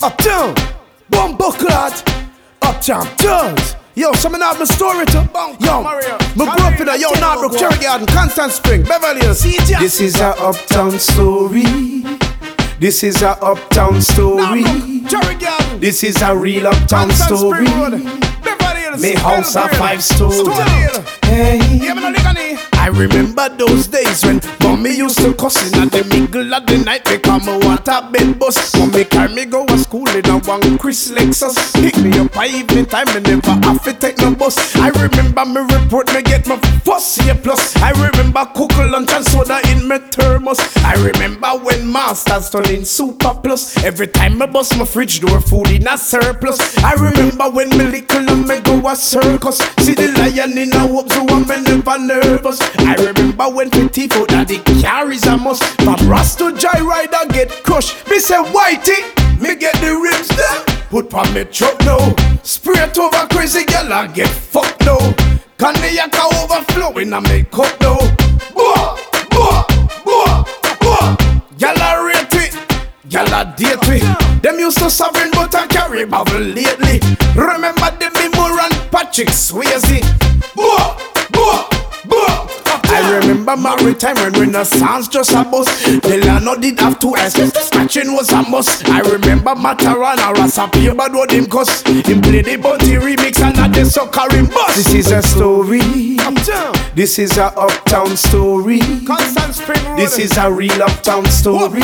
Uptown, Bumbo Clot, Uptown Tugs. Yo, some of my story to yo, me grew up in a Northbrook, Cherry Garden, Constant Spring, Beverly Hills. This is a Uptown story. This is a Uptown story. This is a real Uptown story. Me house a 5-story. Hey, I remember those days when mommy used to cussing at the middle of the night because me want a bed bus. Mommy carry me go to school in a one Chris Lexus. Pick me up by evening time and never have to take no bus. I remember me report me get my first A+. I remember cook lunch and soda in my thermos. I remember when masters turn in super plus. Every time me bust my fridge door food in a surplus. I remember when me little and me go a circus. See the lion in a whoop so I'm never nervous. I remember when petit food that the carries a must. From Ras to Joyrider get crushed. Me say whitey, me get the rims there. Put on me truck now. Spray it over crazy girl and get fucked now. Cognac overflowing and make cup now. Boah, boah, boah, boah. Y'all a rate it, y'all a date it. Them used to sovereign but I carry bubble lately. Remember them Moore and Patrick Swayze. Boah, boah, boah. I remember maritime when Renaissance just a bus. Delano did have to ask if the scratching was a must. I remember Matarana Rasapi but what him cuss. Him play the Bunty remix and not the sucker him bust. This is a story. Uptown. This is a Uptown story. Constant Spring Road. This is a real Uptown story.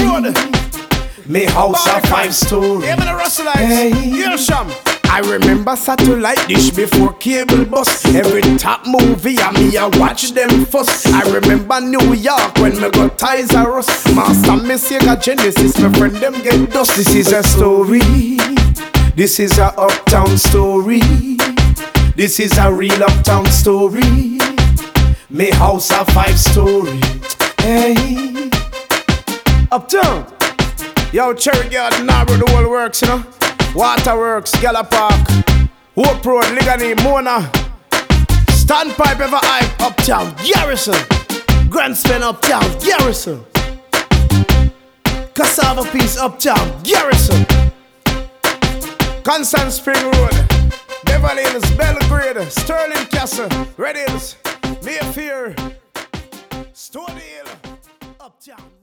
Me house a 5-story. Hey. I remember satellite dish before cable bus. Every top movie and me I watch them first. I remember New York when me got Ties R Us. Master me Sega Genesis, my friend them get dust. This is a story. This is a Uptown story. This is a real Uptown story. Me house a 5-story. Hey, Uptown. Yo, Cherry Garden, Narrow, the whole works, you know. Waterworks, Gala Park, Hope Road, Ligani, Mona, Standpipe, Ever Hype, Uptown, Garrison, Grand Spen, Uptown, Garrison, Cassava Peace, Uptown, Garrison, Constant Spring Road, Beverly Hills, Belgrade, Sterling Castle, Red Hills, Mayfair, Stony Hill, Uptown.